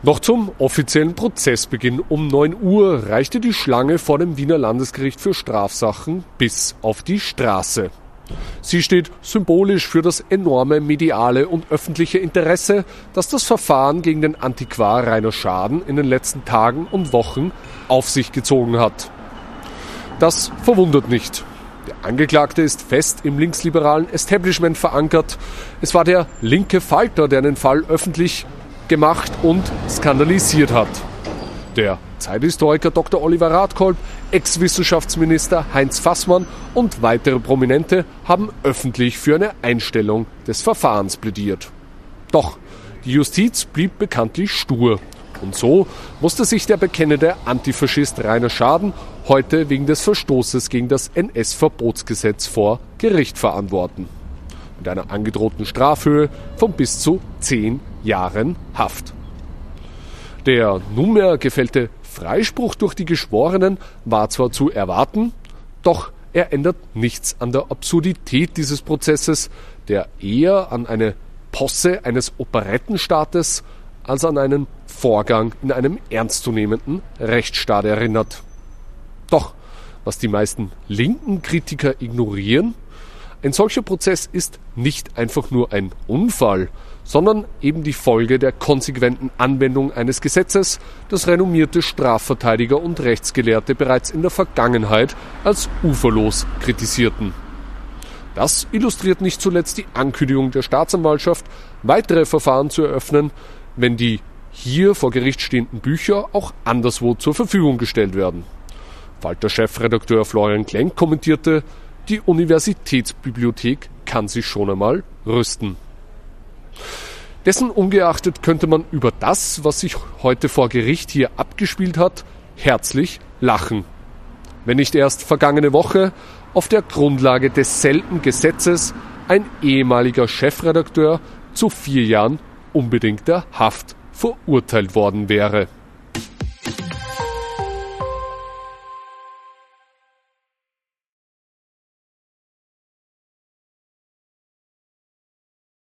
Noch zum offiziellen Prozessbeginn um 9 Uhr reichte die Schlange vor dem Wiener Landesgericht für Strafsachen bis auf die Straße. Sie steht symbolisch für das enorme mediale und öffentliche Interesse, das das Verfahren gegen den Antiquar Rainer Schaden in den letzten Tagen und Wochen auf sich gezogen hat. Das verwundert nicht. Der Angeklagte ist fest im linksliberalen Establishment verankert. Es war der linke Falter, der den Fall öffentlich gemacht und skandalisiert hat. Der Zeithistoriker Dr. Oliver Radkolb, Ex-Wissenschaftsminister Heinz Fassmann und weitere Prominente haben öffentlich für eine Einstellung des Verfahrens plädiert. Doch die Justiz blieb bekanntlich stur. Und so musste sich der bekennende Antifaschist Rainer Schaden heute wegen des Verstoßes gegen das NS-Verbotsgesetz vor Gericht verantworten. Mit einer angedrohten Strafhöhe von bis zu 10 Jahren Haft. Der nunmehr gefällte Freispruch durch die Geschworenen war zwar zu erwarten, doch er ändert nichts an der Absurdität dieses Prozesses, der eher an eine Posse eines Operettenstaates als an einen Vorgang in einem ernstzunehmenden Rechtsstaat erinnert. Doch, was die meisten linken Kritiker ignorieren, ein solcher Prozess ist nicht einfach nur ein Unfall, sondern eben die Folge der konsequenten Anwendung eines Gesetzes, das renommierte Strafverteidiger und Rechtsgelehrte bereits in der Vergangenheit als uferlos kritisierten. Das illustriert nicht zuletzt die Ankündigung der Staatsanwaltschaft, weitere Verfahren zu eröffnen, wenn die hier vor Gericht stehenden Bücher auch anderswo zur Verfügung gestellt werden. Falter-Chefredakteur Florian Klenk kommentierte, die Universitätsbibliothek kann sich schon einmal rüsten. Dessen ungeachtet könnte man über das, was sich heute vor Gericht hier abgespielt hat, herzlich lachen. Wenn nicht erst vergangene Woche auf der Grundlage desselben Gesetzes ein ehemaliger Chefredakteur zu 4 Jahren unbedingter Haft verurteilt worden wäre.